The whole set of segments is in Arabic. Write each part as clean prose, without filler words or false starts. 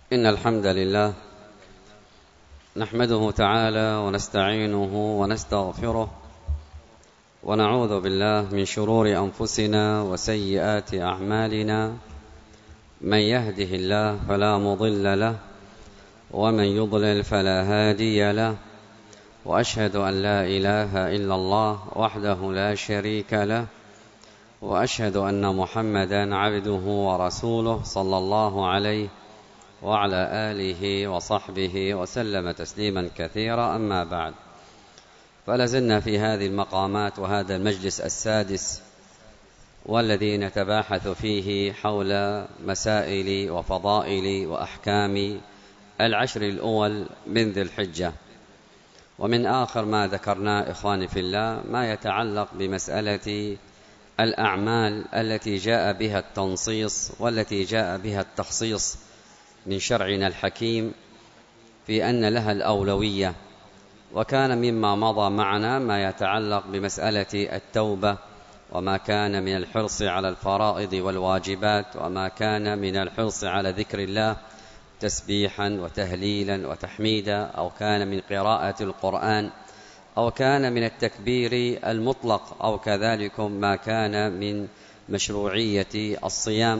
إن الحمد لله نحمده تعالى ونستعينه ونستغفره ونعوذ بالله من شرور أنفسنا وسيئات أعمالنا. من يهده الله فلا مضل له ومن يضلل فلا هادي له، وأشهد أن لا إله إلا الله وحده لا شريك له، وأشهد أن محمدا عبده ورسوله صلى الله عليه وعلى آله وصحبه وسلم تسليما كثيرا. أما بعد، فلازلنا في هذه المقامات وهذا المجلس السادس، والذي نتباحث فيه حول مسائل وفضائل وأحكام العشر الأول من ذي الحجة. ومن آخر ما ذكرنا إخواني في الله ما يتعلق بمسألة الأعمال التي جاء بها التنصيص والتي جاء بها التخصيص من شرعنا الحكيم في أن لها الأولوية. وكان مما مضى معنا ما يتعلق بمسألة التوبة، وما كان من الحرص على الفرائض والواجبات، وما كان من الحرص على ذكر الله تسبيحا وتهليلا وتحميدا، أو كان من قراءة القرآن، أو كان من التكبير المطلق، أو كذلك ما كان من مشروعية الصيام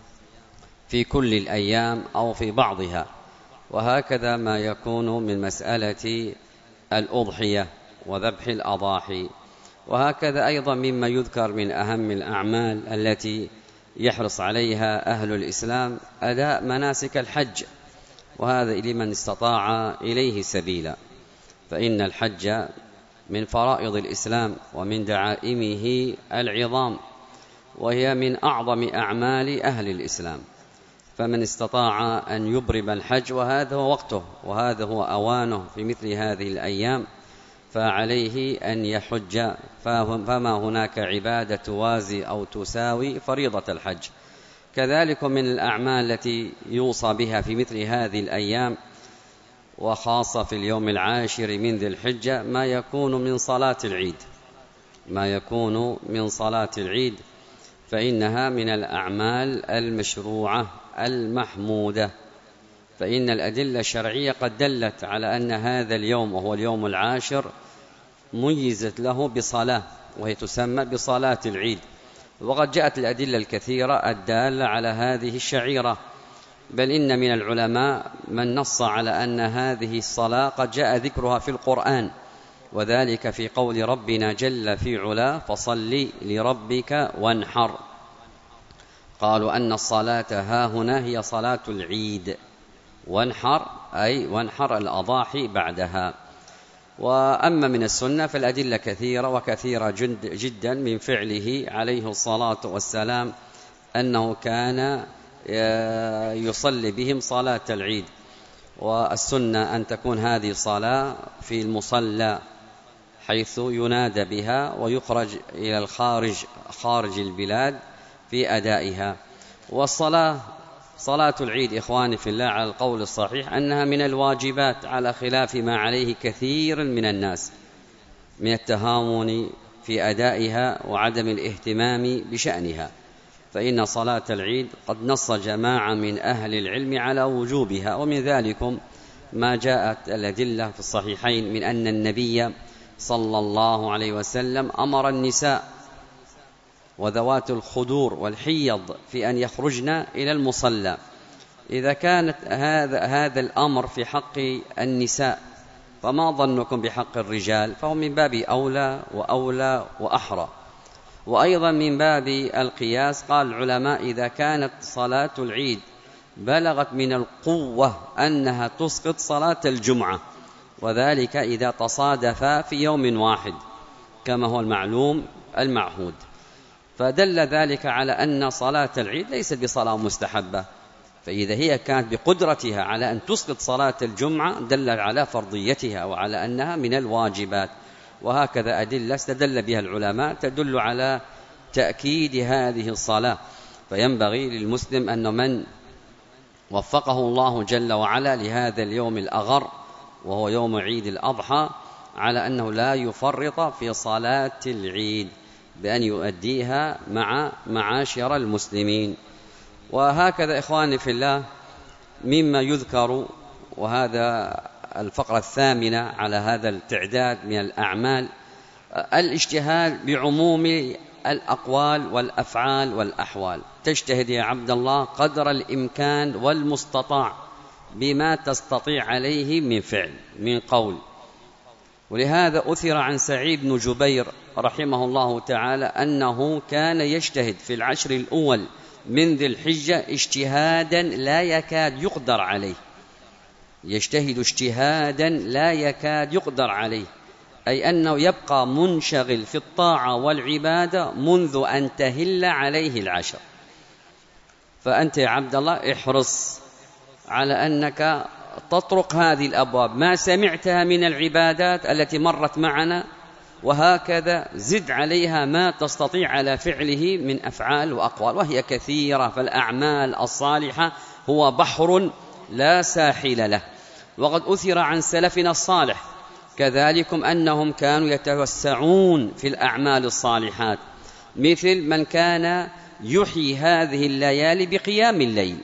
في كل الأيام أو في بعضها، وهكذا ما يكون من مسألة الأضحية وذبح الأضاحي. وهكذا أيضا مما يذكر من أهم الأعمال التي يحرص عليها أهل الإسلام أداء مناسك الحج، وهذا لمن استطاع إليه سبيلا، فإن الحج من فرائض الإسلام ومن دعائمه العظام، وهي من أعظم أعمال أهل الإسلام. فمن استطاع أن يبرم الحج، وهذا هو وقته وهذا هو أوانه في مثل هذه الأيام، فعليه أن يحج، فما هناك عبادة توازي أو تساوي فريضة الحج. كذلك من الأعمال التي يوصى بها في مثل هذه الأيام، وخاصة في اليوم العاشر من ذي الحجة، ما يكون من صلاة العيد، فإنها من الأعمال المشروعة المحمودة. فإن الأدلة الشرعية قد دلت على أن هذا اليوم وهو اليوم العاشر ميزت له بصلاة، وهي تسمى بصلاة العيد. وقد جاءت الأدلة الكثيرة الدالة على هذه الشعيرة، بل إن من العلماء من نص على أن هذه الصلاة قد جاء ذكرها في القرآن، وذلك في قول ربنا جل في علا: فصل لربك وانحر. قالوا أن الصلاة ها هنا هي صلاة العيد، وانحر أي وانحر الأضاحي بعدها. وأما من السنة فالأدلة كثيرة وكثيرة جدا من فعله عليه الصلاة والسلام، أنه كان يصلي بهم صلاة العيد. والسنة أن تكون هذه الصلاة في المصلى حيث ينادى بها ويخرج إلى خارج البلاد في أدائها. صلاة العيد إخواني في الله على القول الصحيح أنها من الواجبات، على خلاف ما عليه كثير من الناس من التهاون في أدائها وعدم الاهتمام بشأنها. فإن صلاة العيد قد نص جماعة من أهل العلم على وجوبها، ومن ذلكم ما جاءت الأدلة في الصحيحين من أن النبي صلى الله عليه وسلم أمر النساء وذوات الخدور والحيض في أن يخرجن إلى المصلى. إذا كانت هذا الأمر في حق النساء، فما ظنكم بحق الرجال؟ فهو من باب أولى وأحرى. وأيضا من باب القياس قال العلماء: إذا كانت صلاة العيد بلغت من القوة أنها تسقط صلاة الجمعة، وذلك إذا تصادف في يوم واحد كما هو المعلوم المعهود، فدل ذلك على أن صلاة العيد ليست بصلاة مستحبة. فإذا هي كانت بقدرتها على أن تسقط صلاة الجمعة دل على فرضيتها وعلى أنها من الواجبات. وهكذا أدلة استدل بها العلماء تدل على تأكيد هذه الصلاة. فينبغي للمسلم أن من وفقه الله جل وعلا لهذا اليوم الأغر وهو يوم عيد الأضحى على أنه لا يفرط في صلاة العيد، بأن يؤديها مع معاشر المسلمين. وهكذا إخواني في الله مما يذكر، وهذا الفقرة الثامنة على هذا التعداد من الأعمال، الاجتهاد بعموم الأقوال والأفعال والأحوال. تجتهد يا عبد الله قدر الإمكان والمستطاع بما تستطيع عليه من فعل من قول. ولهذا أثر عن سعيد بن جبير رحمه الله تعالى أنه كان يجتهد في العشر الأول من ذي الحجة اجتهادا لا يكاد يقدر عليه، يجتهد اجتهادا لا يكاد يقدر عليه، أي أنه يبقى منشغل في الطاعة والعبادة منذ أن تهل عليه العشر. فأنت يا عبد الله احرص على أنك تطرق هذه الأبواب، ما سمعتها من العبادات التي مرت معنا، وهكذا زد عليها ما تستطيع على فعله من أفعال وأقوال، وهي كثيرة. فالأعمال الصالحة هو بحر لا ساحل له. وقد أثر عن سلفنا الصالح كذلكم أنهم كانوا يتوسعون في الأعمال الصالحات، مثل من كان يحيي هذه الليالي بقيام الليل.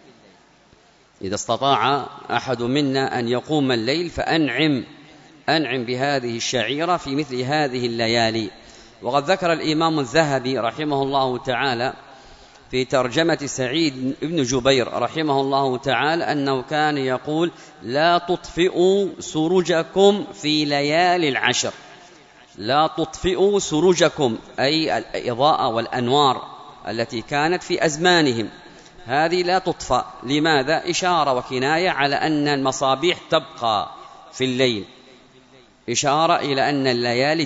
إذا استطاع أحد منا أن يقوم الليل فأنعم بهذه الشعيرة في مثل هذه الليالي. وقد ذكر الإمام الذهبي رحمه الله تعالى في ترجمة سعيد بن جبير رحمه الله تعالى أنه كان يقول: لا تطفئوا سرجكم في ليالي العشر. لا تطفئوا سرجكم أي الإضاءة والأنوار التي كانت في أزمانهم، هذه لا تطفأ. لماذا؟ إشارة وكناية على أن المصابيح تبقى في الليل، إشارة إلى أن الليالي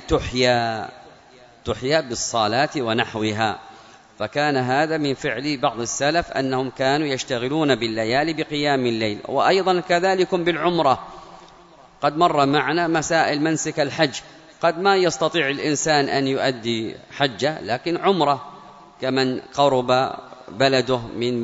تحيا بالصلاة ونحوها. فكان هذا من فعل بعض السلف أنهم كانوا يشتغلون بالليالي بقيام الليل. وأيضا كذلك بالعمرة، قد مر معنا مسائل منسك الحج، قد ما يستطيع الإنسان أن يؤدي حجة، لكن عمرة كمن قرب بلده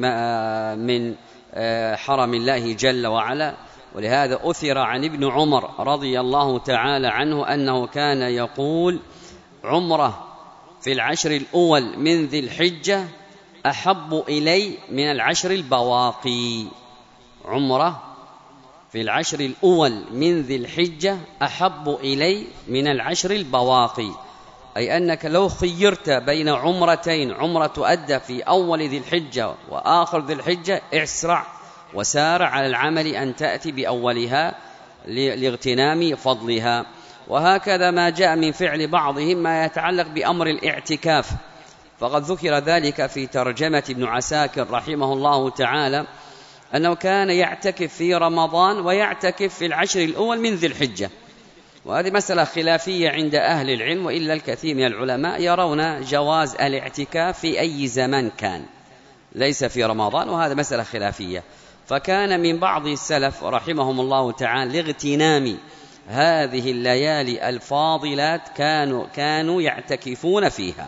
من حرم الله جل وعلا. ولهذا أثر عن ابن عمر رضي الله تعالى عنه أنه كان يقول: عمرة في العشر الأول من ذي الحجة أحب إلي من العشر البواقي. عمرة في العشر الأول من ذي الحجة أحب إلي من العشر البواقي، أي أنك لو خيرت بين عمرتين، عمرة تؤدى في أول ذي الحجة وآخر ذي الحجة، اسرع وسارع على العمل أن تأتي بأولها لاغتنام فضلها. وهكذا ما جاء من فعل بعضهم ما يتعلق بأمر الاعتكاف، فقد ذكر ذلك في ترجمة ابن عساكر رحمه الله تعالى أنه كان يعتكف في رمضان ويعتكف في العشر الأول من ذي الحجة. وهذه مسألة خلافية عند أهل العلم، وإلا الكثير من العلماء يرون جواز الاعتكاف في أي زمان كان، ليس في رمضان، وهذا مسألة خلافية. فكان من بعض السلف رحمهم الله تعالى لاغتنام هذه الليالي الفاضلات كانوا يعتكفون فيها،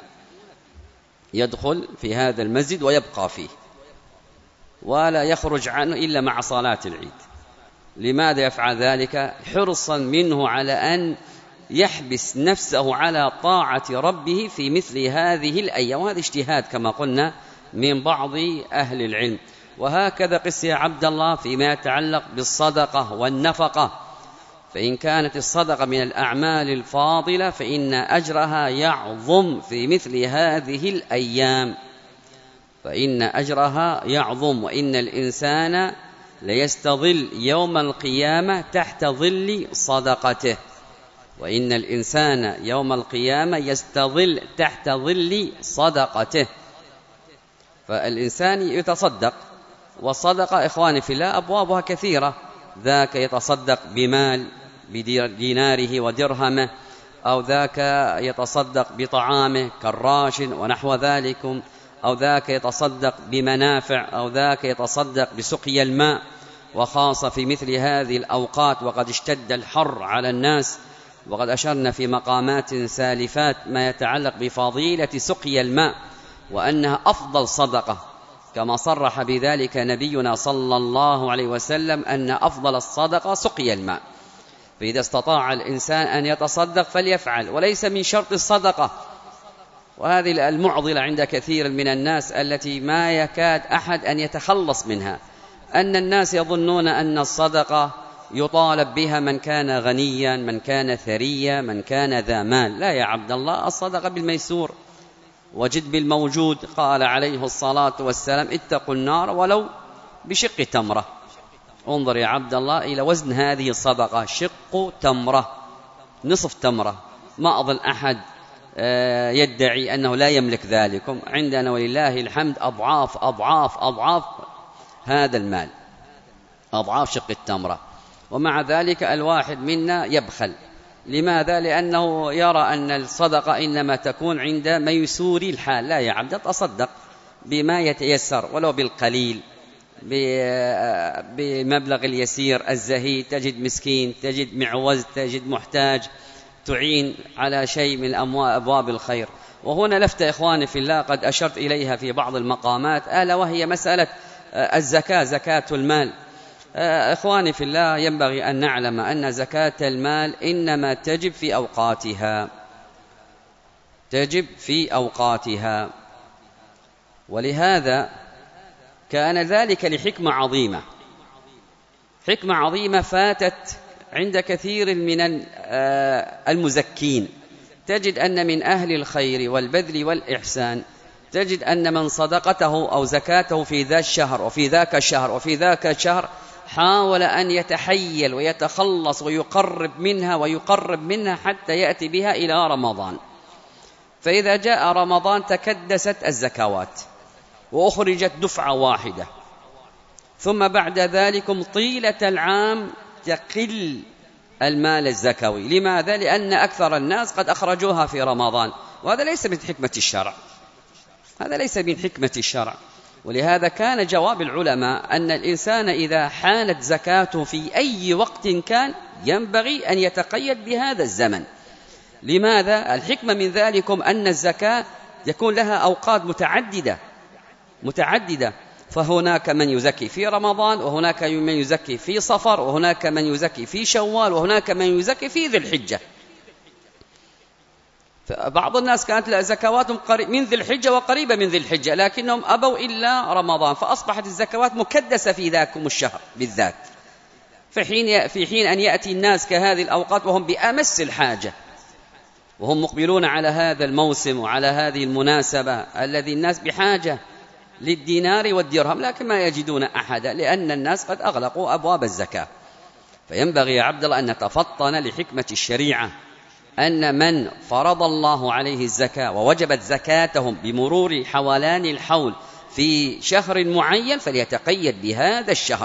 يدخل في هذا المسجد ويبقى فيه ولا يخرج عنه إلا مع صلاة العيد. لماذا يفعل ذلك؟ حرصا منه على أن يحبس نفسه على طاعة ربه في مثل هذه الأيام، وهذا اجتهاد كما قلنا من بعض أهل العلم. وهكذا قس يا عبد الله فيما يتعلق بالصدقة والنفقة، فإن كانت الصدقة من الأعمال الفاضلة فإن أجرها يعظم في مثل هذه الأيام، فإن أجرها يعظم. وإن الإنسان ليستظل يوم القيامة تحت ظل صدقته، وإن الإنسان يوم القيامة يستظل تحت ظل صدقته. فالإنسان يتصدق، والصدقة إخواني في الله أبوابها كثيرة، ذاك يتصدق بمال بديناره ودرهمه، أو ذاك يتصدق بطعامه كالراش ونحو ذلك، أو ذاك يتصدق بمنافع، أو ذاك يتصدق بسقي الماء، وخاصة في مثل هذه الأوقات وقد اشتد الحر على الناس. وقد أشرنا في مقامات سالفات ما يتعلق بفضيلة سقي الماء، وأنها أفضل صدقة، كما صرح بذلك نبينا صلى الله عليه وسلم أن أفضل الصدقة سقي الماء. فإذا استطاع الإنسان أن يتصدق فليفعل، وليس من شرط الصدقة. وهذه المعضلة عند كثير من الناس التي ما يكاد أحد أن يتخلص منها، أن الناس يظنون أن الصدقة يطالب بها من كان غنيا، من كان ثريا، من كان ذا مال. لا يا عبد الله، الصدقة بالميسور وجد بالموجود. قال عليه الصلاة والسلام: اتقوا النار ولو بشق تمرة. انظر يا عبد الله إلى وزن هذه الصدقة، شق تمرة، نصف تمرة. ما أظن أحد يدعي أنه لا يملك ذلكم. عندنا ولله الحمد أضعاف أضعاف أضعاف هذا المال، أضعاف شق التمرة، ومع ذلك الواحد منا يبخل. لماذا؟ لأنه يرى أن الصدقة إنما تكون عند ميسور الحال. لا يا عبد، تصدق بما يتيسر ولو بالقليل، بمبلغ اليسير الزهيد. تجد مسكين، تجد معوز، تجد محتاج، تعين على شيء من أبواب الخير. وهنا لفتة إخواني في الله قد أشرت إليها في بعض المقامات، ألا وهي مسألة الزكاة، زكاة المال. إخواني في الله، ينبغي أن نعلم أن زكاة المال إنما تجب في أوقاتها، تجب في أوقاتها. ولهذا كان ذلك لحكمة عظيمة، حكمة عظيمة فاتت عند كثير من المزكين. تجد أن من أهل الخير والبذل والإحسان، تجد أن من صدقته أو زكاته في ذا الشهر وفي ذاك الشهر وفي ذاك الشهر حاول أن يتحيل ويتخلص ويقرب منها ويقرب منها حتى يأتي بها إلى رمضان. فإذا جاء رمضان تكدست الزكوات وأخرجت دفعة واحدة، ثم بعد ذلك طيلة العام تقل المال الزكوي. لماذا؟ لأن أكثر الناس قد أخرجوها في رمضان، وهذا ليس من حكمة الشرع، هذا ليس من حكمة الشرع. ولهذا كان جواب العلماء أن الإنسان إذا حانت زكاته في أي وقت كان ينبغي أن يتقيد بهذا الزمن. لماذا؟ الحكمة من ذلكم أن الزكاة يكون لها أوقات متعددة، فهناك من يزكي في رمضان، وهناك من يزكي في صفر، وهناك من يزكي في شوال، وهناك من يزكي في ذي الحجة. بعض الناس كانت زكواتهم من ذي الحجة وقريبة من ذي الحجة، لكنهم أبوا إلا رمضان، فأصبحت الزكوات مكدسة في ذاكم الشهر بالذات. في حين أن يأتي الناس كهذه الأوقات وهم بأمس الحاجة، وهم مقبلون على هذا الموسم وعلى هذه المناسبة الذي الناس بحاجة للدينار والدرهم، لكن ما يجدون أحدا لأن الناس قد أغلقوا أبواب الزكاة. فينبغي يا عبد الله أن نتفطن لحكمة الشريعة، أن من فرض الله عليه الزكاة ووجبت زكاتهم بمرور حولان الحول في شهر معين فليتقيد بهذا الشهر،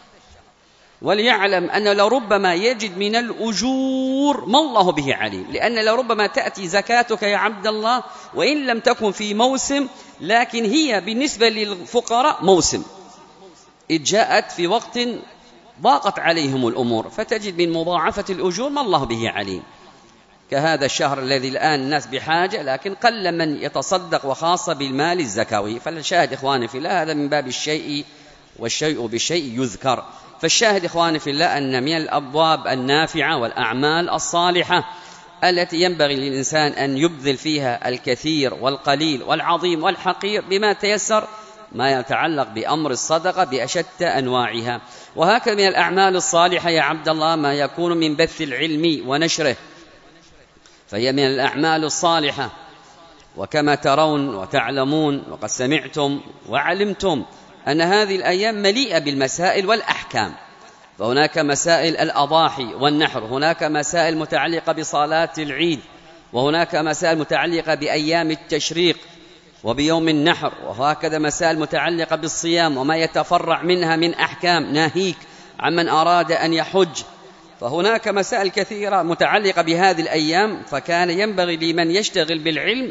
وليعلم أن لربما يجد من الأجور ما الله به عليم. لأن لربما تأتي زكاتك يا عبد الله وإن لم تكن في موسم، لكن هي بالنسبة للفقراء موسم، إذ جاءت في وقت ضاقت عليهم الأمور، فتجد من مضاعفة الأجور ما الله به عليم، كهذا الشهر الذي الآن الناس بحاجة لكن قل من يتصدق، وخاصة بالمال الزكوي. فالشاهد إخواني في الله هذا من باب الشيء والشيء بالشيء يذكر. فالشاهد إخواني في الله أن من الأبواب النافعة والأعمال الصالحة التي ينبغي للإنسان أن يبذل فيها الكثير والقليل والعظيم والحقير بما تيسر، ما يتعلق بأمر الصدقة بأشتى أنواعها. وهكذا من الأعمال الصالحة يا عبد الله ما يكون من بث العلم ونشره، فهي من الأعمال الصالحة. وكما ترون وتعلمون وقد سمعتم وعلمتم أن هذه الأيام مليئة بالمسائل والأحكام، فهناك مسائل الأضاحي والنحر، هناك مسائل متعلقة بصلاة العيد، وهناك مسائل متعلقة بأيام التشريق وبيوم النحر، وهكذا مسائل متعلقة بالصيام وما يتفرع منها من أحكام، ناهيك عمن أراد أن يحج. فهناك مسائل كثيرة متعلقة بهذه الأيام، فكان ينبغي لمن يشتغل بالعلم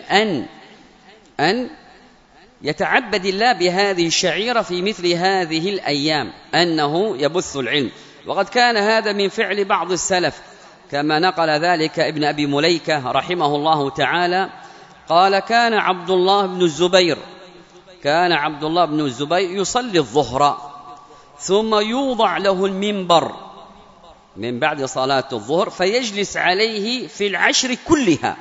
أن يتعبد الله بهذه الشعيرة في مثل هذه الأيام، أنه يبث العلم. وقد كان هذا من فعل بعض السلف، كما نقل ذلك ابن أبي مليكة رحمه الله تعالى، قال كان عبد الله بن الزبير يصلي الظهر ثم يوضع له المنبر من بعد صلاة الظهر فيجلس عليه في العشر كلها،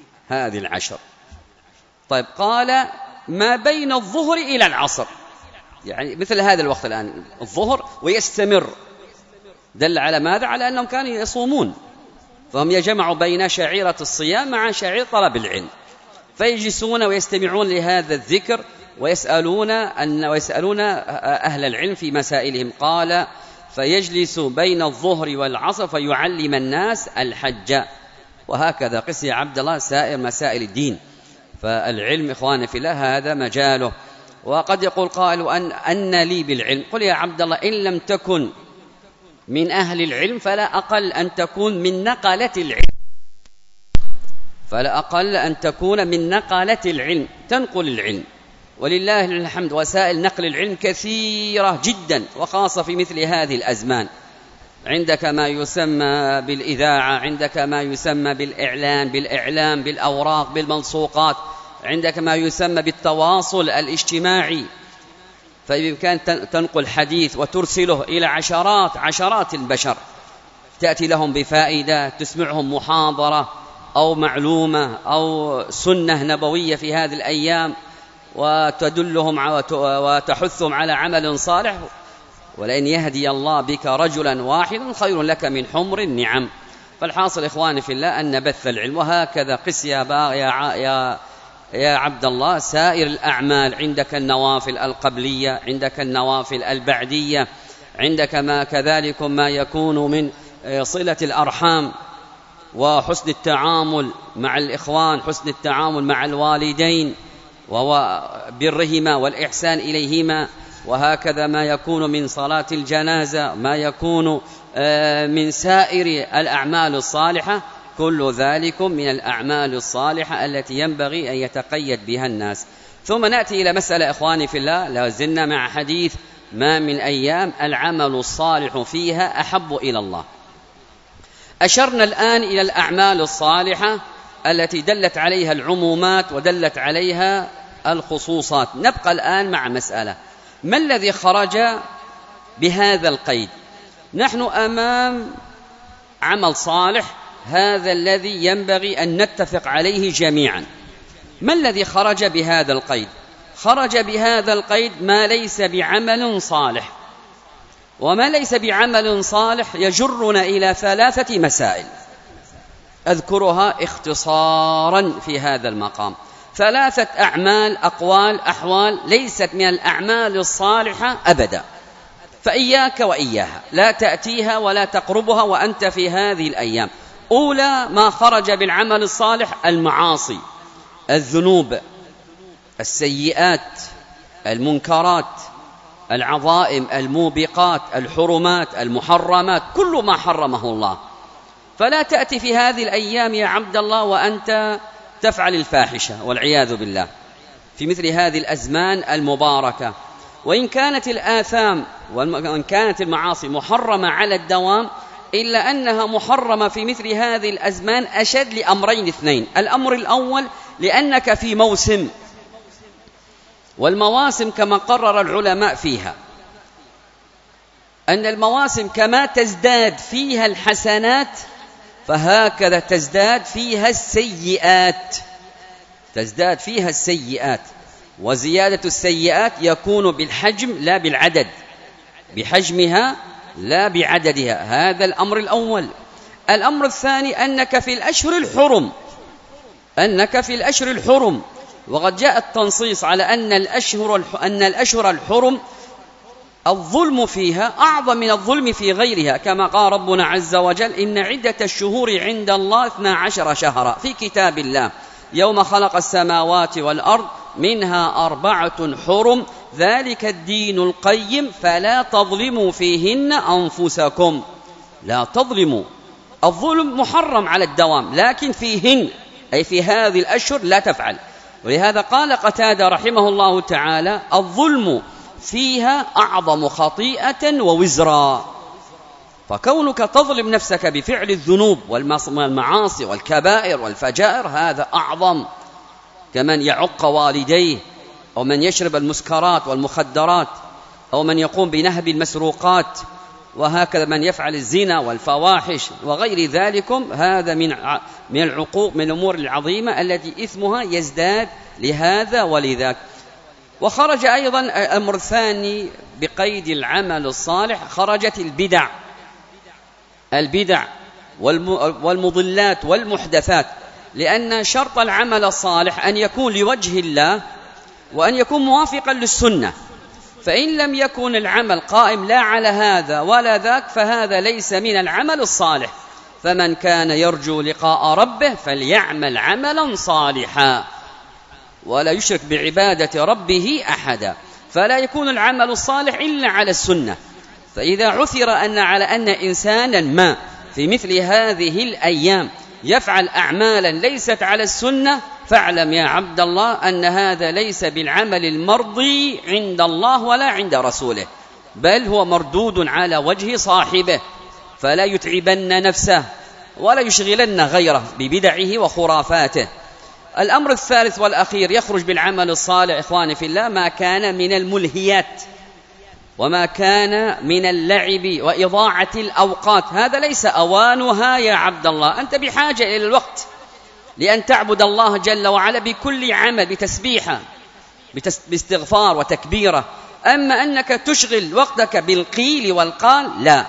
هذه العشر. طيب، قال ما بين الظهر إلى العصر، يعني مثل هذا الوقت الآن الظهر ويستمر، دل على ماذا؟ على أنهم كانوا يصومون، فهم يجمعوا بين شعيرة الصيام مع شعيرة طلب العلم، فيجلسون ويستمعون لهذا الذكر ويسألون أهل العلم في مسائلهم. قال فيجلس بين الظهر والعصر فيعلم الناس الحج. وهكذا قس يا عبد الله سائر مسائل الدين. فالعلم إخواني في الله هذا مجاله. وقد يقول قائل أن لي بالعلم؟ قل يا عبد الله إن لم تكن من أهل العلم فلا أقل أن تكون من نقلة العلم، فلا أقل أن تكون من نقلة العلم، تنقل العلم. ولله الحمد وسائل نقل العلم كثيرة جدا، وخاصة في مثل هذه الأزمان. عندك ما يسمى بالإذاعة، عندك ما يسمى بالإعلام بالأوراق بالملصوقات، عندك ما يسمى بالتواصل الاجتماعي، فبإمكان تنقل حديث وترسله إلى عشرات البشر، تأتي لهم بفائدة، تسمعهم محاضرة أو معلومة أو سنة نبوية في هذه الأيام، وتدلهم وتحثهم على عمل صالح. ولئن يهدي الله بك رجلا واحدا خير لك من حمر النعم. فالحاصل إخواني في الله أن بث العلم. وهكذا قس يا عبد الله سائر الأعمال. عندك النوافل القبلية، عندك النوافل البعدية، عندك كذلك ما يكون من صلة الأرحام وحسن التعامل مع الإخوان، حسن التعامل مع الوالدين وبرهما والإحسان إليهما. وهكذا ما يكون من صلاة الجنازة، ما يكون من سائر الأعمال الصالحة، كل ذلك من الأعمال الصالحة التي ينبغي أن يتقيد بها الناس. ثم نأتي إلى مسألة إخواني في الله، لازلنا مع حديث ما من أيام العمل الصالح فيها أحب إلى الله. أشرنا الآن إلى الأعمال الصالحة التي دلت عليها العمومات ودلت عليها الخصوصات. نبقى الآن مع مسألة: ما الذي خرج بهذا القيد؟ نحن أمام عمل صالح، هذا الذي ينبغي أن نتفق عليه جميعا. ما الذي خرج بهذا القيد؟ خرج بهذا القيد ما ليس بعمل صالح. وما ليس بعمل صالح يجرنا إلى 3 مسائل أذكرها اختصارا في هذا المقام. 3 أعمال، أقوال، أحوال ليست من الأعمال الصالحة أبدا، فإياك وإياها، لا تأتيها ولا تقربها وأنت في هذه الأيام. أولى ما خرج بالعمل الصالح: المعاصي، الذنوب، السيئات، المنكرات، العظائم، الموبقات، الحرمات، المحرمات، كل ما حرمه الله. فلا تأتي في هذه الأيام يا عبد الله وأنت تفعل الفاحشة والعياذ بالله في مثل هذه الأزمان المباركة. وإن كانت الآثام وإن كانت المعاصي محرمة على الدوام، إلا أنها محرمة في مثل هذه الأزمان أشد لأمرين 2. الأمر الأول لأنك في موسم، والمواسم كما قرر العلماء فيها أن المواسم كما تزداد فيها الحسنات فهكذا تزداد فيها السيئات، تزداد فيها السيئات. وزيادة السيئات يكون بالحجم لا بالعدد، بحجمها لا بعددها. هذا الأمر الأول. الأمر الثاني أنك في الأشهر الحرم، وقد جاء التنصيص على أن الأشهر الحرم الظلم فيها أعظم من الظلم في غيرها، كما قال ربنا عز وجل: إن عدة الشهور عند الله 12 شهرا في كتاب الله يوم خلق السماوات والأرض منها 4 حرم ذلك الدين القيم فلا تظلموا فيهن أنفسكم. لا تظلموا. الظلم محرم على الدوام، لكن فيهن أي في هذه الأشهر لا تفعل. ولهذا قال قتادة رحمه الله تعالى: الظلم فيها أعظم خطيئة ووزرا. فكونك تظلم نفسك بفعل الذنوب والمعاصي والكبائر والفجائر هذا أعظم، كمن يعق والديه، أو من يشرب المسكرات والمخدرات، أو من يقوم بنهب المسروقات، وهكذا من يفعل الزنا والفواحش وغير ذلك. هذا من العقوق، من الأمور العظيمة التي إثمها يزداد لهذا ولذاك. وخرج أيضا الأمر الثاني بقيد العمل الصالح، خرجت البدع والمضلات والمحدثات، لأن شرط العمل الصالح أن يكون لوجه الله وأن يكون موافقا للسنة، فإن لم يكن العمل قائم لا على هذا ولا ذاك فهذا ليس من العمل الصالح. فمن كان يرجو لقاء ربه فليعمل عملا صالحا ولا يشرك بعبادة ربه أحدا. فلا يكون العمل الصالح إلا على السنة. فإذا عثر على أن إنسانا ما في مثل هذه الأيام يفعل أعمالا ليست على السنة، فاعلم يا عبد الله أن هذا ليس بالعمل المرضي عند الله ولا عند رسوله، بل هو مردود على وجه صاحبه، فلا يتعبن نفسه ولا يشغلن غيره ببدعه وخرافاته. الأمر الثالث والأخير يخرج بالعمل الصالح إخواني في الله ما كان من الملهيات وما كان من اللعب وإضاعة الأوقات، هذا ليس أوانها يا عبد الله. أنت بحاجة إلى الوقت لأن تعبد الله جل وعلا بكل عمل، بتسبيحة باستغفار وتكبيرة. أما أنك تشغل وقتك بالقيل والقال لا.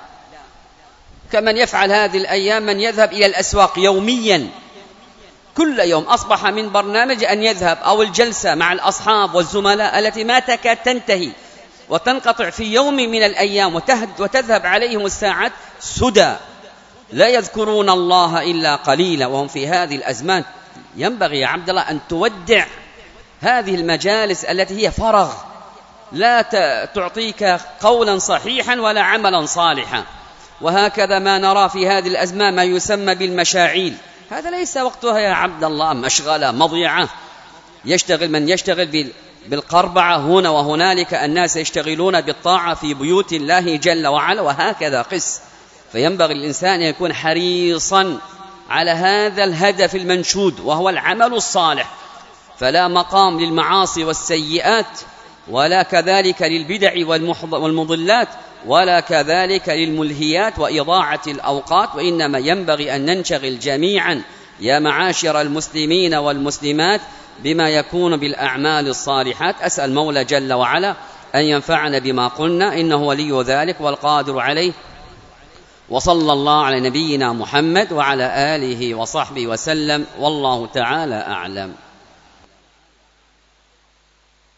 كمن يفعل هذه الأيام من يذهب إلى الأسواق يوميا، كل يوم أصبح من برنامج أن يذهب، أو الجلسة مع الأصحاب والزملاء التي ما تكاد تنتهي وتنقطع في يوم من الأيام وتذهب عليهم الساعات سدى، لا يذكرون الله إلا قليلا وهم في هذه الأزمان. ينبغي يا عبد الله أن تودع هذه المجالس التي هي فرغ، لا تعطيك قولا صحيحا ولا عملا صالحا. وهكذا ما نرى في هذه الأزمان ما يسمى بالمشاعيل، هذا ليس وقتها يا عبد الله، مشغلة مضيعة. يشتغل من يشتغل بالقربعة هنا وهنالك، الناس يشتغلون بالطاعة في بيوت الله جل وعلا، وهكذا قس. فينبغي الإنسان أن يكون حريصا على هذا الهدف المنشود وهو العمل الصالح، فلا مقام للمعاصي والسيئات ولا كذلك للبدع والمضلات ولا كذلك للملهيات وإضاعة الأوقات، وإنما ينبغي أن ننشغل جميعا يا معاشر المسلمين والمسلمات بما يكون بالأعمال الصالحات. أسأل مولى جل وعلا أن ينفعنا بما قلنا، إنه ولي ذلك والقادر عليه. وصلى الله على نبينا محمد وعلى آله وصحبه وسلم، والله تعالى أعلم.